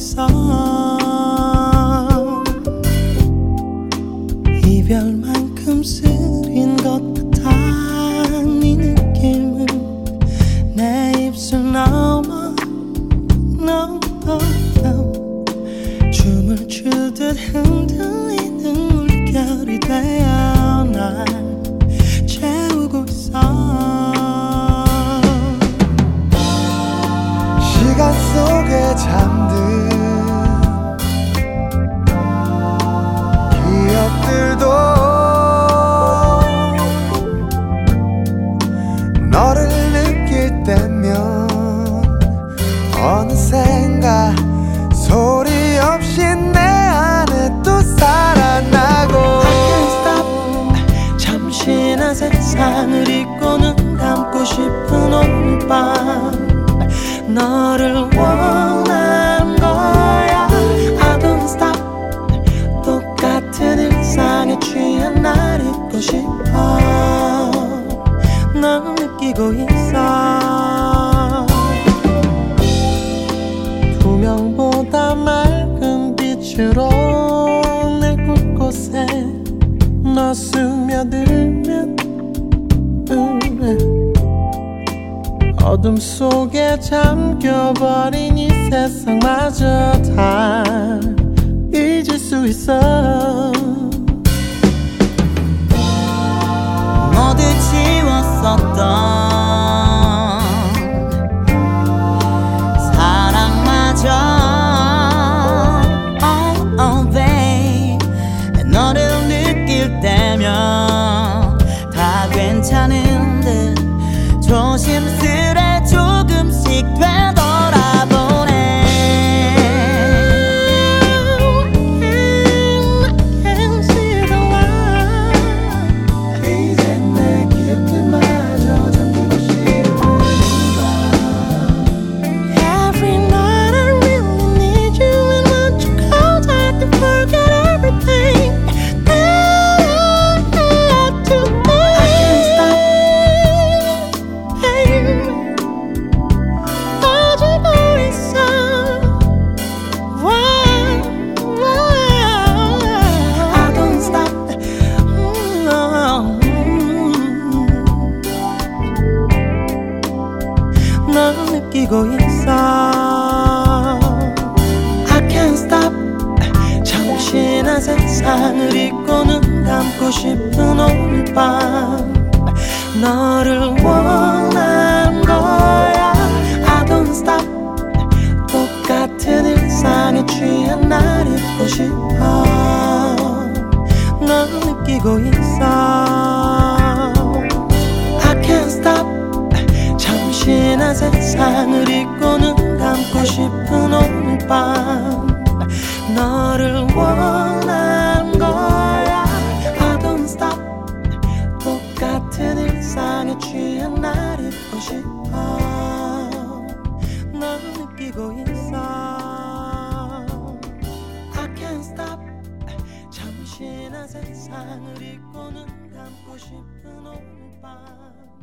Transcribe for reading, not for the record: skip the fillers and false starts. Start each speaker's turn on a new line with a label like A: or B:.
A: 있어. 이별만큼 쓰린 것 같아. 네 느낌은 내 입술 넘어 춤을 추듯 흔들리는 물결이 되어 날 채우고 있어.
B: 시간 속에 잠든 기억들도 너를 느낄 때면 어느샌가 소리 없이 내 안에 또 살아나고.
A: I can't stop. 잠시 나 세상을 잊고 눈 감고 싶은 오늘 밤 너를 원한 거야. I don't stop. 똑같은 일상에 취한 날 잊고 싶어. 널 느끼고 있어. 투명보다 맑은 빛으로 내 곳곳에 너 스며들면 어둠 속에 잠겨버린 이 세상마저 다 잊을 수 있어.
C: 모두 지웠었던 사랑마저 oh babe 너를 느낄 때면 다 괜찮은 듯 조심스레 조금씩 되돌아보네.
A: Can't see the light. 이제 내 곁에마저 잠기고 싶은가. Every night I really need you and want you close. I can forget everything that I had to be. I can't stop. 빠지고 있어. I don't stop. 널 느끼고 있어. I can't stop. 잠시 나 세상을 잊고 눈 감고 싶은 오늘 밤 너를 원한 거야. I don't stop. 똑같은 일상에 취한 날 잊고 싶어. 널 느끼고 있어. I can't stop. 잠시 나 세상을 잊고 눈 감고 싶은 오늘 밤 너를 원한 거야. I don't stop. 똑같은 일상에 취한 날 잊고 싶어. 널 느끼고 있어. I can't stop. 잠시 나 세상을 잊고 눈 감고 싶은 오늘 밤